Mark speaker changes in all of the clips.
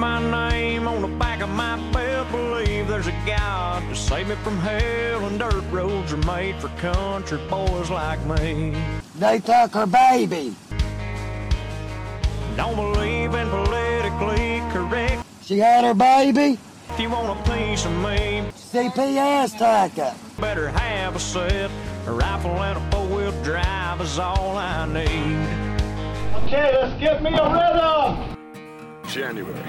Speaker 1: my name on the back of my belt, believe there's a God to save me from hell, and dirt roads are made for country boys like me.
Speaker 2: They took her baby.
Speaker 1: Don't believe in politically correct.
Speaker 2: She had her baby.
Speaker 1: If you want a piece of me,
Speaker 2: CPS took her.
Speaker 1: better have a set. A rifle and a four-wheel drive is all I need.
Speaker 3: Okay, let's get me a rhythm.
Speaker 4: January.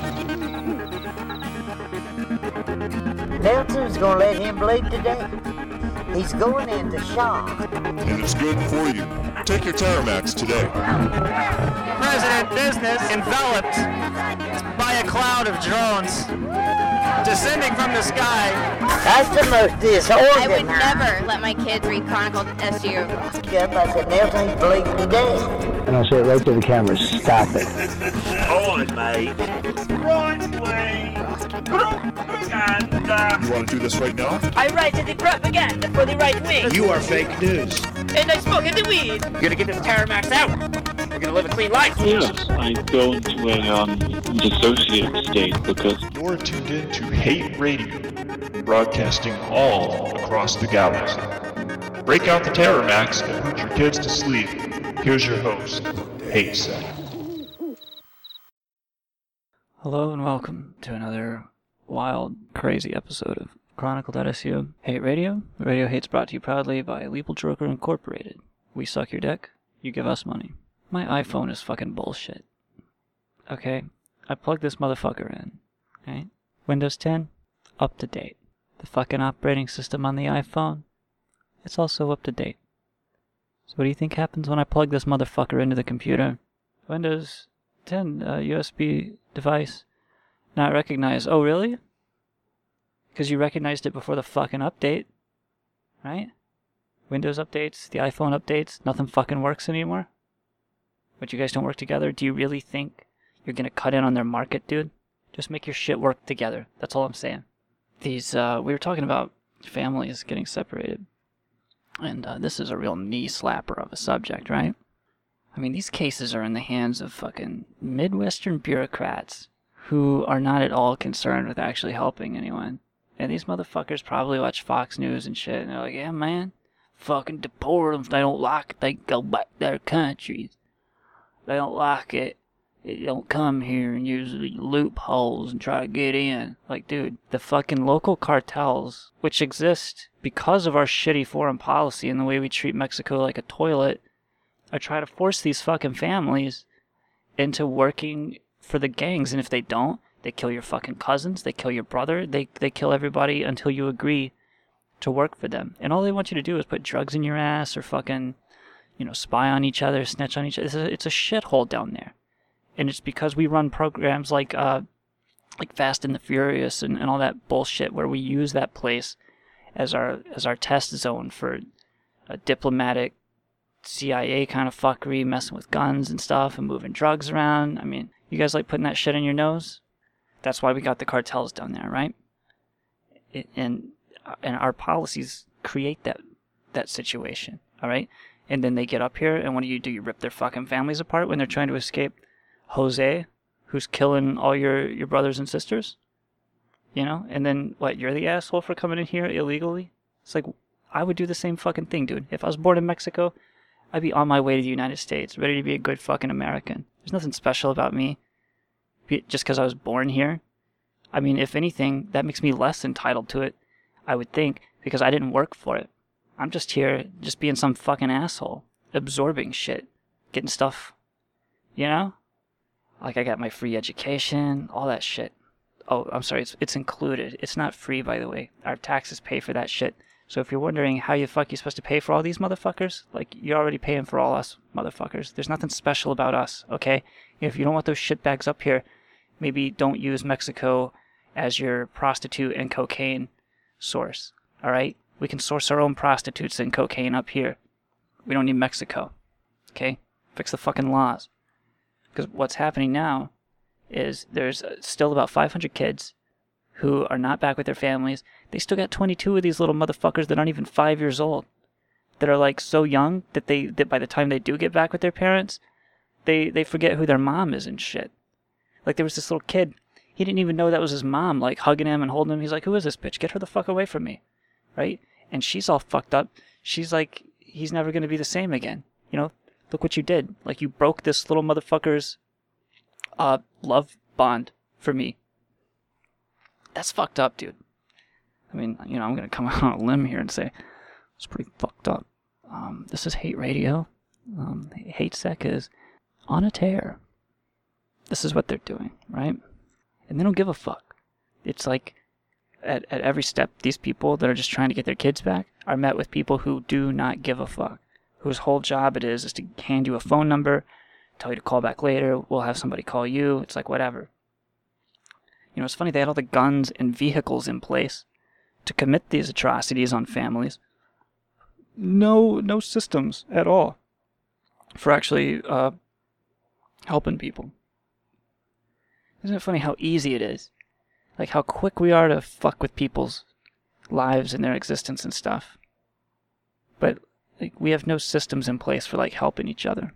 Speaker 5: Nelson's gonna let him bleed today. He's going into shock.
Speaker 4: And it's good for you. Take your Terramax today.
Speaker 6: President business enveloped by a cloud of drones descending from the sky.
Speaker 5: That's the most disorganized.
Speaker 7: I would never let my kids read Chronicle SU.
Speaker 5: Yep, I said Nelson, he's bleeding today.
Speaker 2: And I said right to the camera, stop it.
Speaker 3: Hold it, mate. Right, please. And,
Speaker 4: You want to do this right now?
Speaker 8: I write the propaganda for the right wing.
Speaker 9: You are fake news.
Speaker 8: And I smoke the weed.
Speaker 6: We're gonna get this Terramax out. We're gonna live a clean life.
Speaker 10: Yes, I go into a dissociative state because
Speaker 11: you're tuned in to Hate Radio, broadcasting all across the galaxy. Break out the Terramax and put your kids to sleep. Here's your host, Hate Set.
Speaker 12: Hello and welcome to another wild, crazy episode of Chronicle.su Hate Radio. Radio Hate's brought to you proudly by Legal Joker Incorporated. We suck your dick, you give us money. My iPhone is fucking bullshit. Okay, I plugged this motherfucker in. Okay? Windows 10, up to date. The fucking operating system on the iPhone, it's also up to date. So what do you think happens when I plug this motherfucker into the computer? Windows 10 USB device not recognized. Oh, really? Because you recognized it before the fucking update, right? Windows updates, the iPhone updates, nothing fucking works anymore? But you guys don't work together? Do you really think you're gonna cut in on their market, dude? Just make your shit work together. That's all I'm saying. We were talking about families getting separated. And this is a real knee slapper of a subject, right? I mean, these cases are in the hands of fucking Midwestern bureaucrats who are not at all concerned with actually helping anyone. And these motherfuckers probably watch Fox News and shit, and they're like, yeah, man, fucking deport them if they don't like it. They go back to their countries. They don't like it. They don't come here and use loopholes and try to get in. Like, dude, the fucking local cartels, which exist because of our shitty foreign policy and the way we treat Mexico like a toilet, are trying to force these fucking families into working for the gangs. And if they don't, they kill your fucking cousins, they kill your brother, they kill everybody until you agree to work for them. And all they want you to do is put drugs in your ass or fucking, spy on each other, snitch on each other. It's a shithole down there. And it's because we run programs like Fast and the Furious and all that bullshit where we use that place as our test zone for a diplomatic CIA kind of fuckery, messing with guns and stuff and moving drugs around. I mean, you guys like putting that shit in your nose? That's why we got the cartels down there, right? And our policies create that situation, all right? And then they get up here, and what do? You rip their fucking families apart when they're trying to escape Jose, who's killing all your brothers and sisters? And then, what, you're the asshole for coming in here illegally? It's like, I would do the same fucking thing, dude. If I was born in Mexico, I'd be on my way to the United States, ready to be a good fucking American. There's nothing special about me just because I was born here. I mean, if anything, that makes me less entitled to it, I would think, because I didn't work for it. I'm just here, just being some fucking asshole, absorbing shit, getting stuff, Like, I got my free education, all that shit. Oh, I'm sorry, it's included. It's not free, by the way. Our taxes pay for that shit. So if you're wondering how you're supposed to pay for all these motherfuckers, like, you're already paying for all us motherfuckers. There's nothing special about us, okay? If you don't want those shitbags up here, maybe don't use Mexico as your prostitute and cocaine source, all right? We can source our own prostitutes and cocaine up here. We don't need Mexico, okay? Fix the fucking laws. Because what's happening now is there's still about 500 kids who are not back with their families. They still got 22 of these little motherfuckers that aren't even 5 years old, that are like so young that by the time they do get back with their parents, they forget who their mom is and shit. Like, there was this little kid. He didn't even know that was his mom, like, hugging him and holding him. He's like, who is this bitch? Get her the fuck away from me. Right? And she's all fucked up. She's like, he's never going to be the same again. You know? Look what you did. Like, you broke this little motherfucker's love bond for me. That's fucked up, dude. I mean, you know, I'm going to come out on a limb here and say it's pretty fucked up. This is Hate Radio. Hate Sec is on a tear. This is what they're doing, right? And they don't give a fuck. It's like, at every step, these people that are just trying to get their kids back are met with people who do not give a fuck. Whose whole job it is to hand you a phone number, tell you to call back later, we'll have somebody call you. It's like, whatever. You know, it's funny, they had all the guns and vehicles in place to commit these atrocities on families. No systems at all for actually helping people. Isn't it funny how easy it is? Like, how quick we are to fuck with people's lives and their existence and stuff. But, like, we have no systems in place for, like, helping each other.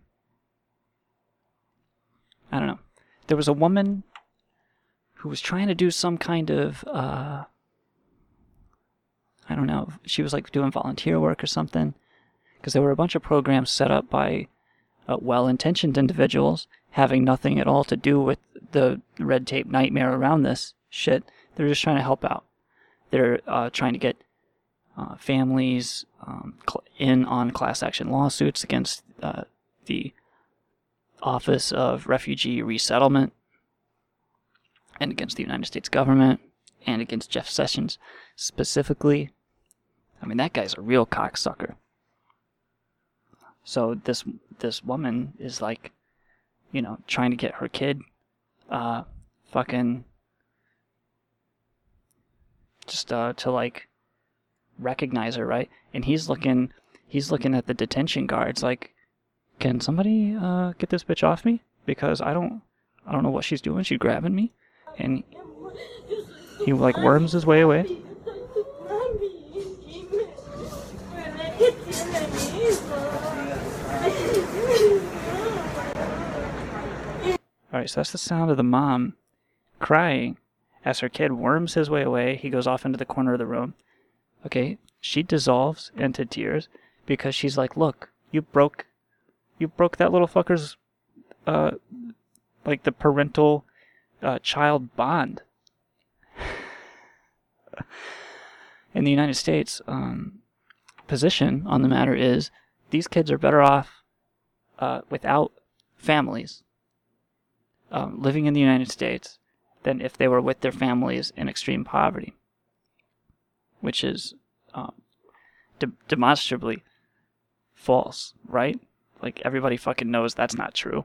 Speaker 12: I don't know. There was a woman who was trying to do some kind of, I don't know, she was, like, doing volunteer work or something. Because there were a bunch of programs set up by well-intentioned individuals having nothing at all to do with the red tape nightmare around this shit. They're just trying to help out. They're trying to get families in on class action lawsuits against the Office of Refugee Resettlement and against the United States government and against Jeff Sessions specifically. I mean, that guy's a real cocksucker. So this woman is like, you know, trying to get her kid fucking just to like recognize her, right? And he's looking at the detention guards like, can somebody get this bitch off me? Because I don't know what she's doing. She's grabbing me. And he like worms his way away. Alright, so that's the sound of the mom crying as her kid worms his way away. He goes off into the corner of the room. Okay, she dissolves into tears because she's like, look, you broke that little fucker's, like the parental child bond. In the United States, position on the matter is these kids are better off without families living in the United States than if they were with their families in extreme poverty, which is demonstrably false, right? Like, everybody fucking knows that's not true.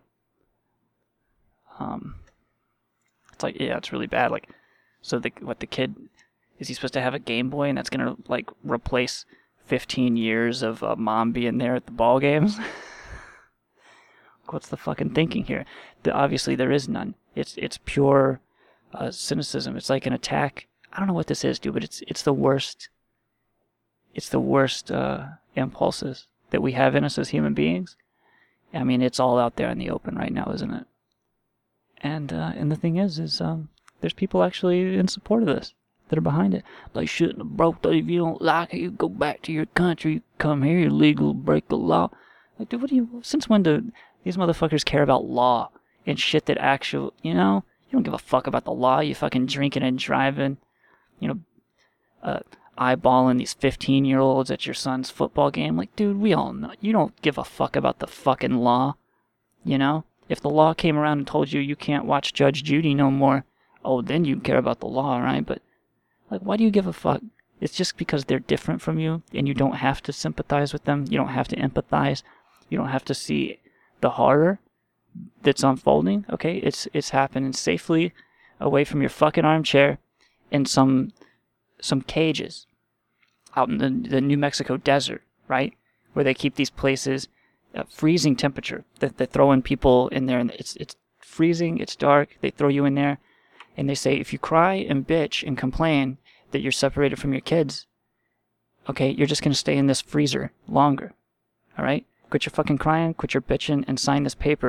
Speaker 12: It's like, yeah, it's really bad. Like, so the kid, is he supposed to have a Game Boy and that's gonna, like, replace 15 years of mom being there at the ball games? What's the fucking thinking here? Obviously there is none. It's pure cynicism. It's like an attack. I don't know what this is, dude, but it's the worst. It's the worst impulses that we have in us as human beings. I mean, it's all out there in the open right now, isn't it? And the thing is there's people actually in support of this that are behind it. They shouldn't have broke that. If you don't like it, you go back to your country. You come here, you're legal, break the law. Like, dude, since when do these motherfuckers care about law and shit that actual, you know? You don't give a fuck about the law. You fucking drinking and driving, you know, eyeballing these 15-year-olds at your son's football game. Like, dude, we all know. You don't give a fuck about the fucking law, you know? If the law came around and told you you can't watch Judge Judy no more, oh, then you care about the law, right? But, like, why do you give a fuck? It's just because they're different from you, and you don't have to sympathize with them. You don't have to empathize. You don't have to see the horror that's unfolding. Okay, it's happening safely away from your fucking armchair in some cages out in the New Mexico desert, right? Where they keep these places at freezing temperature. They're throwing people in there, and it's freezing, it's dark. They throw you in there, and they say, if you cry and bitch and complain that you're separated from your kids, okay, you're just going to stay in this freezer longer, all right? Quit your fucking crying, quit your bitching, and sign this paper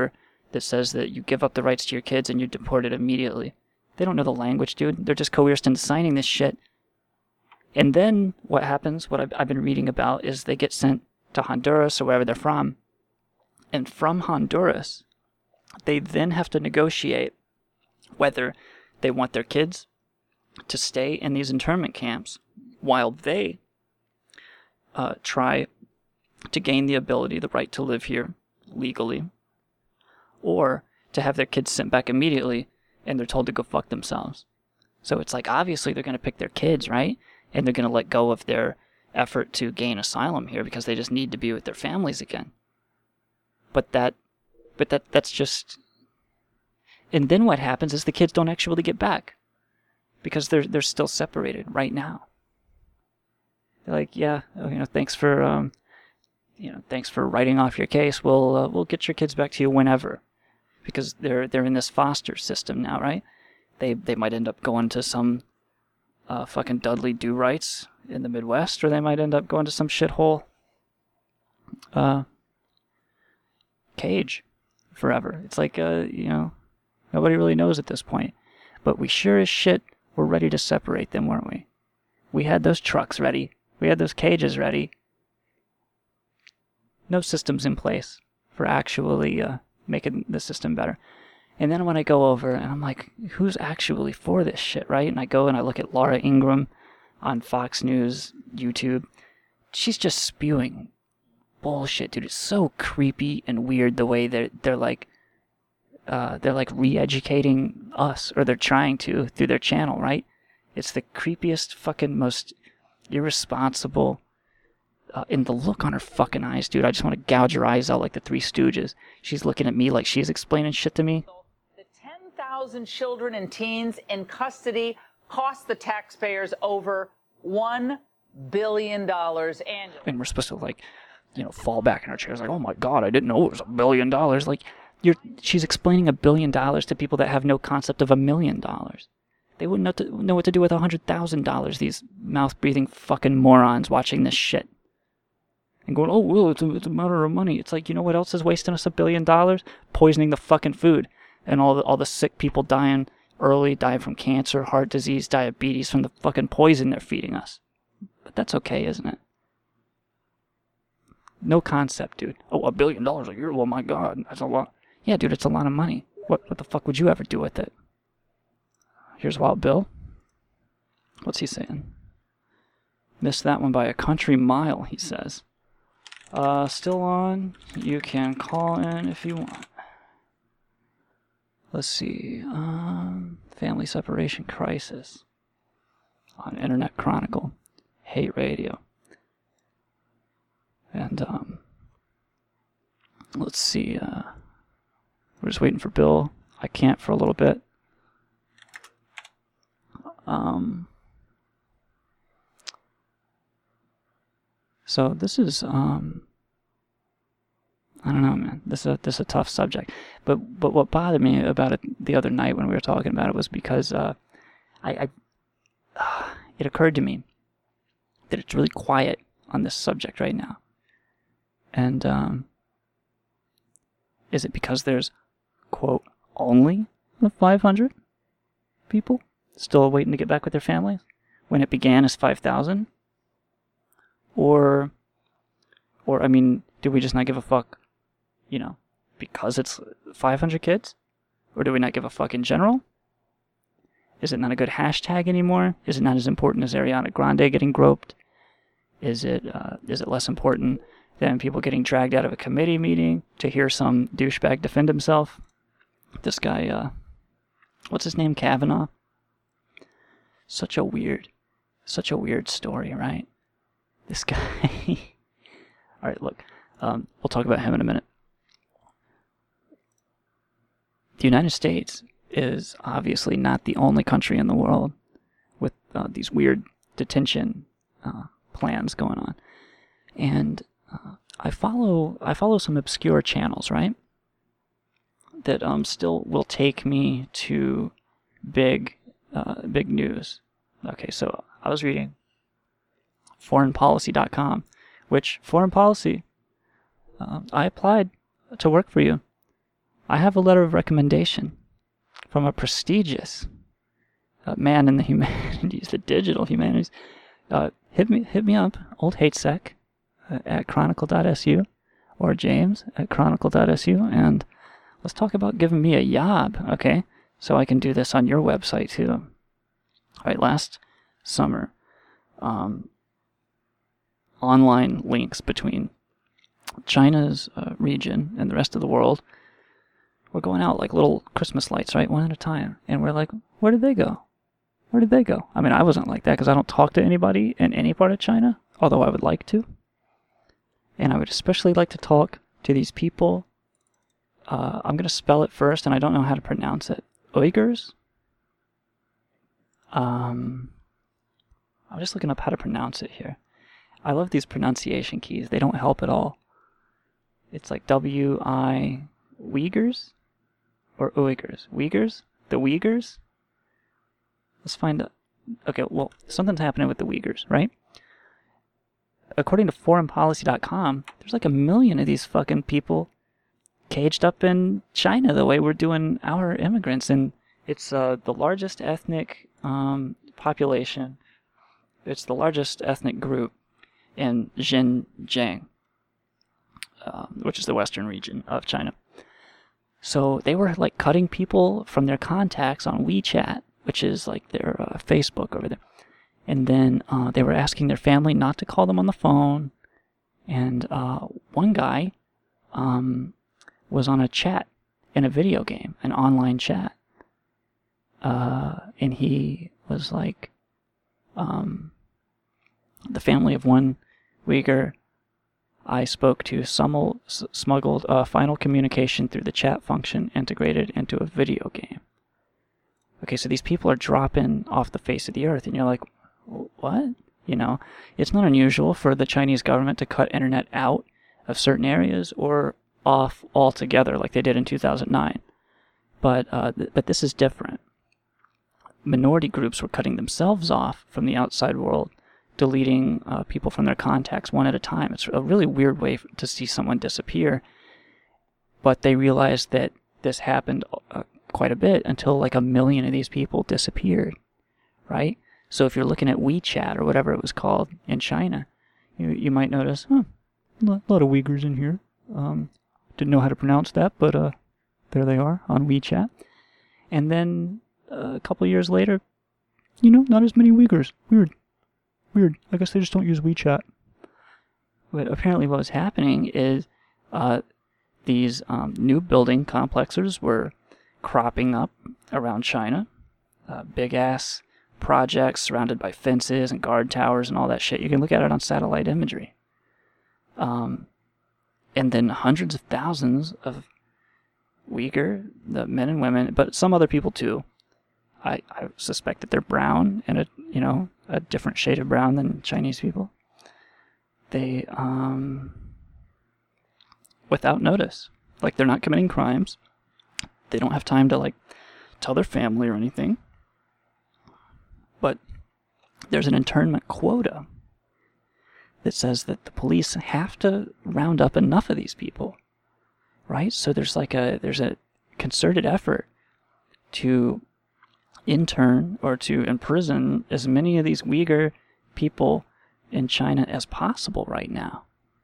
Speaker 12: that says that you give up the rights to your kids and you're deported immediately. They don't know the language, dude. They're just coerced into signing this shit. And then what happens, what I've been reading about, is they get sent to Honduras or wherever they're from. And from Honduras, they then have to negotiate whether they want their kids to stay in these internment camps while they try to gain the ability, the right to live here legally, or to have their kids sent back immediately and they're told to go fuck themselves. So it's like, obviously they're going to pick their kids, right? And they're going to let go of their effort to gain asylum here because they just need to be with their families again. But that's just... And then what happens is the kids don't actually get back because they're still separated right now. They're like, yeah, thanks for writing off your case. We'll get your kids back to you whenever, because they're in this foster system now, right? They might end up going to some fucking Dudley Do-Rights in the Midwest, or they might end up going to some shithole cage forever. It's like nobody really knows at this point, but we sure as shit were ready to separate them, weren't we? We had those trucks ready. We had those cages ready. No systems in place for actually making the system better. And then when I go over and I'm like, who's actually for this shit, right? And I go and I look at Laura Ingraham on Fox News, YouTube. She's just spewing bullshit, dude. It's so creepy and weird the way they're like re-educating us, or they're trying to through their channel, right? It's the creepiest, fucking most irresponsible. In the look on her fucking eyes, dude, I just want to gouge her eyes out like the Three Stooges. She's looking at me like she's explaining shit to me.
Speaker 9: The 10,000 children and teens in custody cost the taxpayers over $1 billion annually.
Speaker 12: And we're supposed to fall back in our chairs like, oh my God, I didn't know it was $1 billion. Like, she's explaining $1 billion to people that have no concept of $1 million. They wouldn't know what to do with $100,000. These mouth-breathing fucking morons watching this shit. And going, oh, well, it's a matter of money. It's like, you know what else is wasting us $1 billion? Poisoning the fucking food. And all the sick people dying early, dying from cancer, heart disease, diabetes, from the fucking poison they're feeding us. But that's okay, isn't it? No concept, dude. Oh, $1 billion a year? Oh my God, that's a lot. Yeah, dude, it's a lot of money. What the fuck would you ever do with it? Here's Wild Bill. What's he saying? Missed that one by a country mile, he says. Still on. You can call in if you want. Let's see. Family separation crisis. On Internet Chronicle. Hate Radio. And, let's see. We're just waiting for Bill. I can't for a little bit. So this is, I don't know, man. This is a tough subject. But what bothered me about it the other night when we were talking about it was because it occurred to me that it's really quiet on this subject right now. And is it because there's, quote, only the 500 people still waiting to get back with their families when it began as 5,000? Or I mean, do we just not give a fuck, because it's 500 kids? Or do we not give a fuck in general? Is it not a good hashtag anymore? Is it not as important as Ariana Grande getting groped? Is it less important than people getting dragged out of a committee meeting to hear some douchebag defend himself? This guy, what's his name, Kavanaugh? Such a weird story, right? This guy. Alright, look. We'll talk about him in a minute. The United States is obviously not the only country in the world with these weird detention plans going on. And I follow some obscure channels, right? That still will take me to big news. Okay, so I was reading foreignpolicy.com, which Foreign Policy, I applied to work for you, I have a letter of recommendation from a prestigious man in the humanities, the digital humanities. Hit me up, old hatesec at chronicle.su, or James at chronicle.su, and let's talk about giving me a job, okay? So I can do this on your website too. All right, last summer, online links between China's region and the rest of the world were going out like little Christmas lights, right? One at a time. And we're like, where did they go? Where did they go? I mean, I wasn't like that because I don't talk to anybody in any part of China, although I would like to. And I would especially like to talk to these people. I'm going to spell it first, and I don't know how to pronounce it. Uyghurs? I'm just looking up how to pronounce it here. I love these pronunciation keys. They don't help at all. It's like W-I... Uyghurs? Or Uyghurs? Uyghurs? The Uyghurs? Let's find out. Okay, well, something's happening with the Uyghurs, right? According to foreignpolicy.com, there's like 1 million of these fucking people caged up in China the way we're doing our immigrants. And it's the largest ethnic population. It's the largest ethnic group in Xinjiang, which is the western region of China. So they were like cutting people from their contacts on WeChat, which is like their Facebook over there. And then they were asking their family not to call them on the phone. And one guy was on a chat in a video game, an online chat. And he was like, the family of one Uyghur I spoke to smuggled final communication through the chat function integrated into a video game. Okay, so these people are dropping off the face of the earth, and you're like, what? You know, it's not unusual for the Chinese government to cut internet out of certain areas or off altogether like they did in 2009. But this is different. Minority groups were cutting themselves off from the outside world, deleting people from their contacts one at a time. It's a really weird way to see someone disappear. But they realized that this happened quite a bit until like 1 million of these people disappeared, right? So if you're looking at WeChat or whatever it was called in China, you might notice, a lot of Uyghurs in here. Didn't know how to pronounce that, but there they are on WeChat. And then a couple of years later, not as many Uyghurs. Weird. I guess they just don't use WeChat. But apparently what was happening is these new building complexes were cropping up around China. Big-ass projects surrounded by fences and guard towers and all that shit. You can look at it on satellite imagery. And then hundreds of thousands of Uyghur, the men and women, but some other people too. I suspect that they're brown and a different shade of brown than Chinese people. They, without notice, like they're not committing crimes. They don't have time to like tell their family or anything. But there's an internment quota that says that the police have to round up enough of these people, right? So there's a concerted effort to intern or to imprison as many of these Uyghur people in China as possible right now.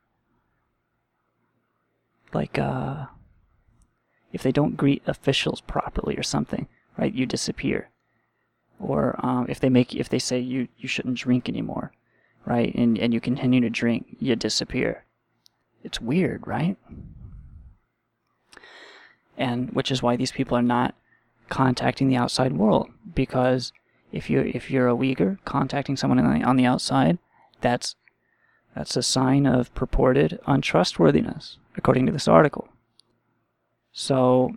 Speaker 12: Like, if they don't greet officials properly or something, right, you disappear. Or if they say you shouldn't drink anymore, right, and you continue to drink, you disappear. It's weird, right? And which is why these people are not contacting the outside world, because if you're a Uyghur contacting someone on the outside, that's a sign of purported untrustworthiness, according to this article. So,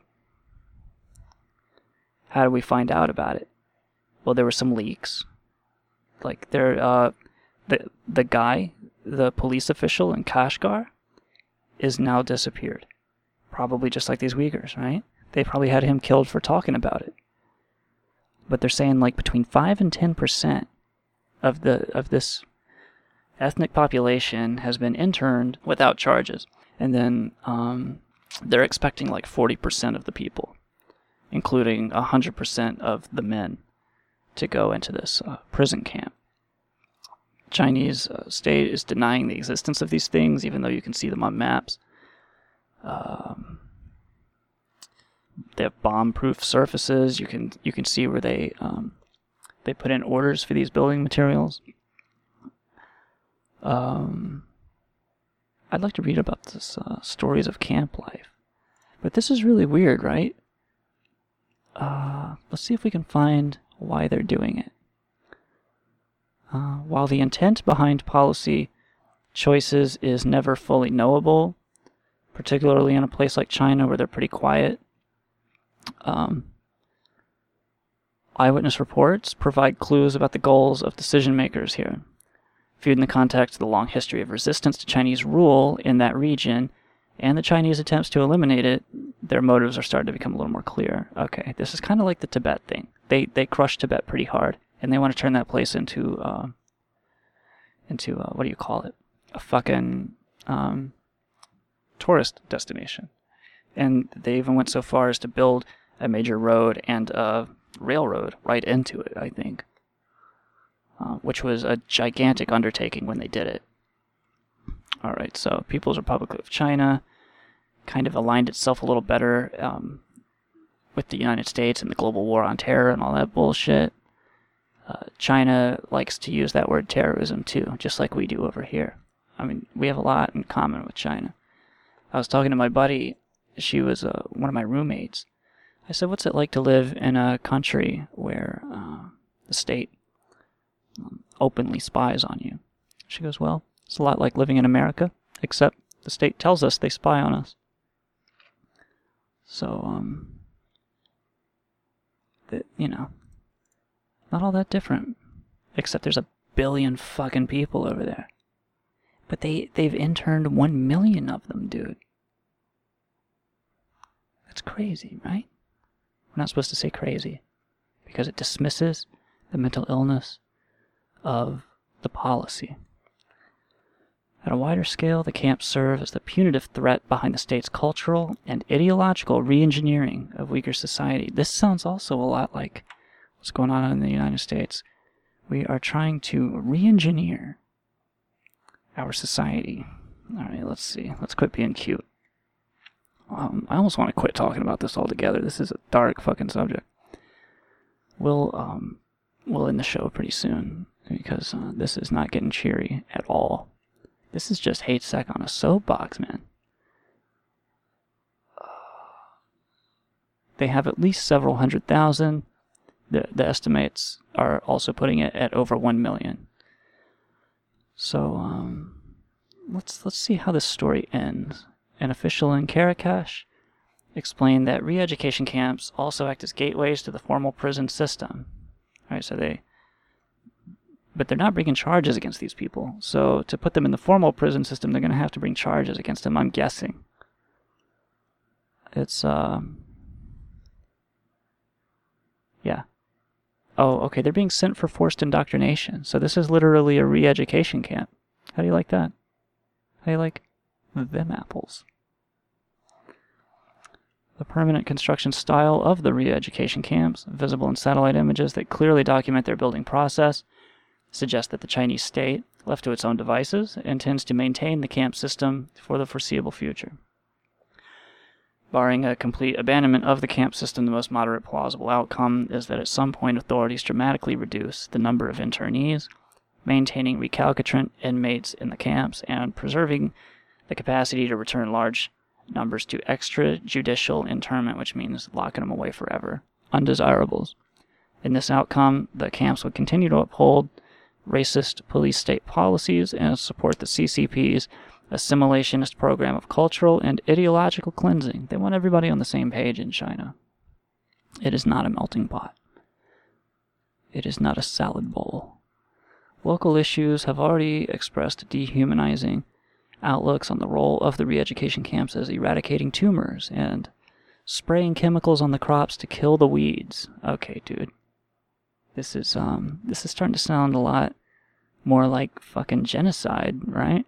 Speaker 12: how do we find out about it? Well, there were some leaks. Like the guy, the police official in Kashgar, is now disappeared. Probably just like these Uyghurs, right? They probably had him killed for talking about it. But they're saying like between 5 and 10% of this ethnic population has been interned without charges. And then they're expecting like 40% of the people, including 100% of the men, to go into this prison camp. Chinese state is denying the existence of these things, even though you can see them on maps. They have bomb-proof surfaces. You can see where they put in orders for these building materials. I'd like to read about this stories of camp life, but this is really weird, right? Let's see if we can find why they're doing it. While the intent behind policy choices is never fully knowable, particularly in a place like China where they're pretty quiet, eyewitness reports provide clues about the goals of decision makers here. Viewed in the context of the long history of resistance to Chinese rule in that region and the Chinese attempts to eliminate it, their motives are starting to become a little more clear. Okay, this is kind of like the Tibet thing. They crushed Tibet pretty hard, and they want to turn that place into what do you call it? A fucking tourist destination. And they even went so far as to build a major road and a railroad right into it, I think. Which was a gigantic undertaking when they did it. Alright, so People's Republic of China kind of aligned itself a little better with the United States and the global war on terror and all that bullshit. China likes to use that word terrorism too, just like we do over here. I mean, we have a lot in common with China. I was talking to my buddy. She was one of my roommates. I said, what's it like to live in a country where the state openly spies on you? She goes, well, it's a lot like living in America, except the state tells us they spy on us. So, not all that different, except there's 1 billion fucking people over there. But they've interned 1 million of them, dude. That's crazy, right? We're not supposed to say crazy, because it dismisses the mental illness of the policy. At a wider scale, the camps serve as the punitive threat behind the state's cultural and ideological re-engineering of weaker society. This sounds also a lot like what's going on in the United States. We are trying to re-engineer our society. Alright, let's see. Let's quit being cute. I almost want to quit talking about this altogether. This is a dark fucking subject. We'll end the show pretty soon, because this is not getting cheery at all. This is just hate sec on a soapbox, man. They have at least several 100,000. The estimates are also putting it at over 1 million. So, let's see how this story ends. An official in Caracas explained that re-education camps also act as gateways to the formal prison system. Alright, so but they're not bringing charges against these people. So to put them in the formal prison system, they're going to have to bring charges against them, I'm guessing. It's, yeah. Oh, okay, they're being sent for forced indoctrination. So this is literally a re-education camp. How do you like that? How do you like them apples? The permanent construction style of the re-education camps, visible in satellite images that clearly document their building process, suggests that the Chinese state, left to its own devices, intends to maintain the camp system for the foreseeable future. Barring a complete abandonment of the camp system, the most moderate plausible outcome is that at some point authorities dramatically reduce the number of internees, maintaining recalcitrant inmates in the camps, and preserving the capacity to return large numbers to extrajudicial internment, which means locking them away forever. Undesirables. In this outcome, the camps would continue to uphold racist police state policies and support the CCP's assimilationist program of cultural and ideological cleansing. They want everybody on the same page in China. It is not a melting pot. It is not a salad bowl. Local issues have already expressed dehumanizing outlooks on the role of the re-education camps as eradicating tumors and spraying chemicals on the crops to kill the weeds. Okay, dude. This is starting to sound a lot more like fucking genocide, right?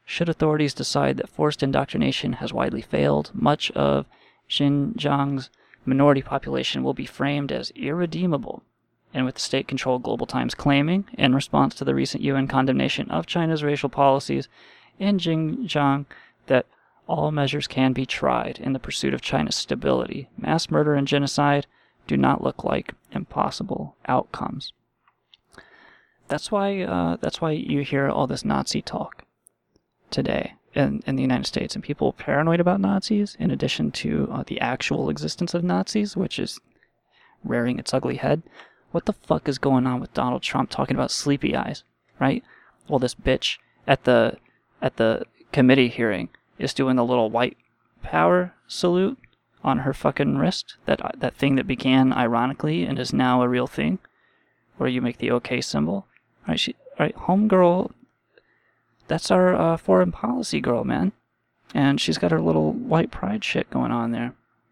Speaker 12: Should authorities decide that forced indoctrination has widely failed, much of Xinjiang's minority population will be framed as irredeemable. And with the state-controlled Global Times claiming, in response to the recent UN condemnation of China's racial policies in Xinjiang, that all measures can be tried in the pursuit of China's stability, mass murder and genocide do not look like impossible outcomes. That's why you hear all this Nazi talk today in the United States, and people are paranoid about Nazis, in addition to the actual existence of Nazis, which is rearing its ugly head. What the fuck is going on with Donald Trump talking about sleepy eyes, right? Well, this bitch at the committee hearing is doing the little white power salute on her fucking wrist, that thing that began ironically and is now a real thing, where you make the OK symbol. Right, homegirl, that's our foreign policy girl, man. And she's got her little white pride shit going on there.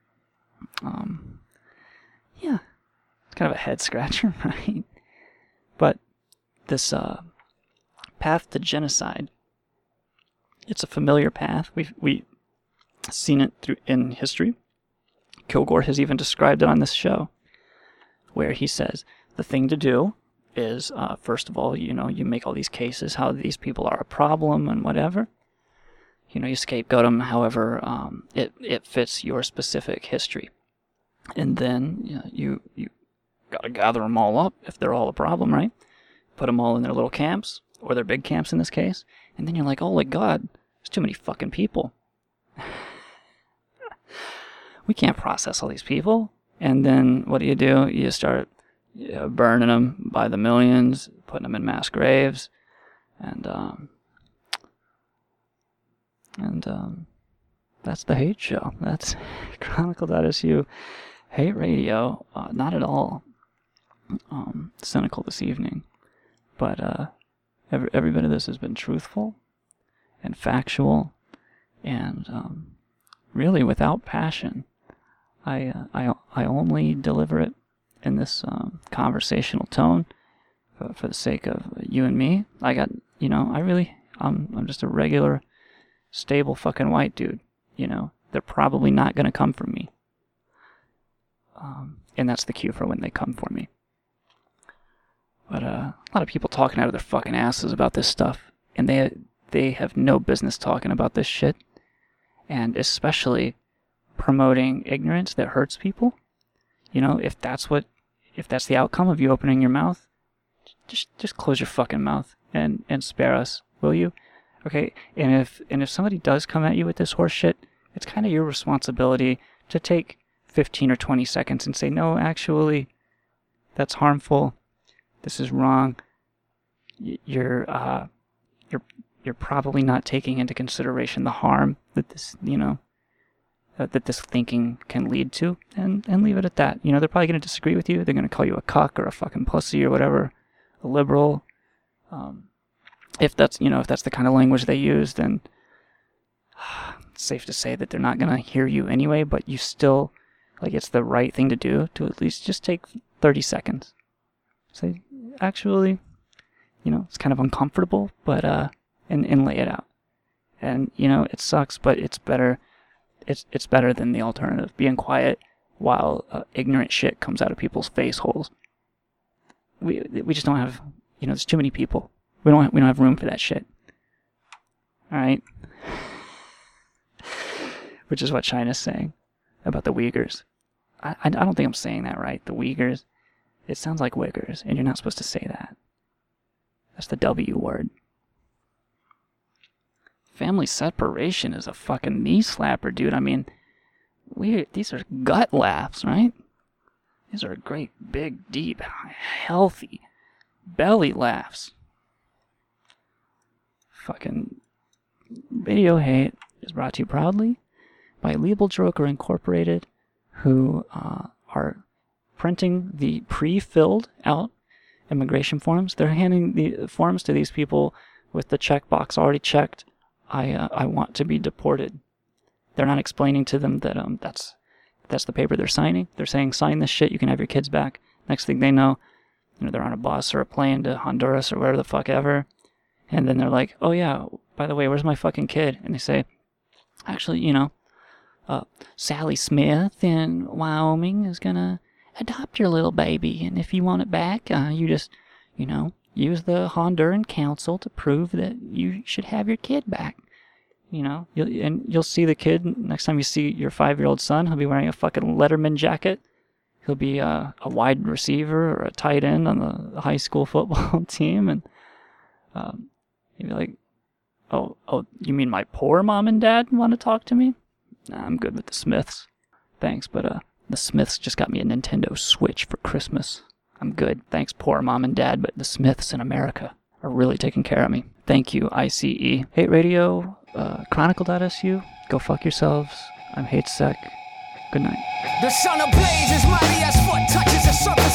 Speaker 12: Yeah. It's kind of a head scratcher, right? But this path to genocide, it's a familiar path. We've seen it in history. Kilgore has even described it on this show, where he says the thing to do is, first of all, you make all these cases how these people are a problem and whatever. You scapegoat them however it fits your specific history. And then you got to gather them all up if they're all a problem, right? Put them all in their little camps, or their big camps in this case. And then you're like, oh my god, there's too many fucking people. We can't process all these people. And then what do? You start burning them by the millions, putting them in mass graves, and that's the hate show. That's Chronicle.su hate radio. Not at all cynical this evening, but every bit of this has been truthful and factual, and really without passion. I only deliver it in this conversational tone for the sake of you and me. I'm just a regular, stable fucking white dude. They're probably not going to come for me. And that's the cue for when they come for me. But a lot of people talking out of their fucking asses about this stuff, and they have no business talking about this shit, and especially promoting ignorance that hurts people. If that's the outcome of you opening your mouth, just close your fucking mouth and spare us, will you? Okay? And if somebody does come at you with this horse shit, it's kind of your responsibility to take 15 or 20 seconds and say, no, actually, that's harmful. This is wrong. You're probably not taking into consideration the harm that this, that this thinking can lead to, and leave it at that. They're probably going to disagree with you. They're going to call you a cuck or a fucking pussy or whatever, a liberal. If that's the kind of language they use, then it's safe to say that they're not going to hear you anyway, but you still, it's the right thing to do to at least just take 30 seconds. Say, actually, it's kind of uncomfortable, but, and lay it out. And, it sucks, but it's better. It's better than the alternative, being quiet while ignorant shit comes out of people's face holes. We just don't have, there's too many people. We don't have room for that shit. All right, which is what China's saying about the Uyghurs. I don't think I'm saying that right. The Uyghurs, it sounds like Wiggers, and you're not supposed to say that. That's the W word. Family separation is a fucking knee slapper, dude. I mean, these are gut laughs, right? These are great, big, deep, healthy belly laughs. Fucking Radio Hate is brought to you proudly by Legal Joker Incorporated, who are printing the pre-filled out immigration forms. They're handing the forms to these people with the checkbox already checked. I want to be deported. They're not explaining to them that that's the paper they're signing. They're saying, sign this shit, you can have your kids back. Next thing they know, they're on a bus or a plane to Honduras or wherever the fuck ever. And then they're like, oh yeah, by the way, where's my fucking kid? And they say, actually, you know, Sally Smith in Wyoming is gonna adopt your little baby, and if you want it back, you just, you know, use the Honduran council to prove that you should have your kid back. You know, you'll see the kid next time you see your 5-year-old son. He'll be wearing a fucking Letterman jacket. He'll be a wide receiver or a tight end on the high school football team, and he'll be like, "Oh, you mean my poor mom and dad want to talk to me? Nah, I'm good with the Smiths. Thanks, but the Smiths just got me a Nintendo Switch for Christmas. I'm good. Thanks, poor mom and dad, but the Smiths in America are really taking care of me. Thank you, ICE. Hate Radio, Chronicle.su. Go fuck yourselves. I'm HateSec. Good night.
Speaker 13: The sun ablaze is mighty as foot touches the surface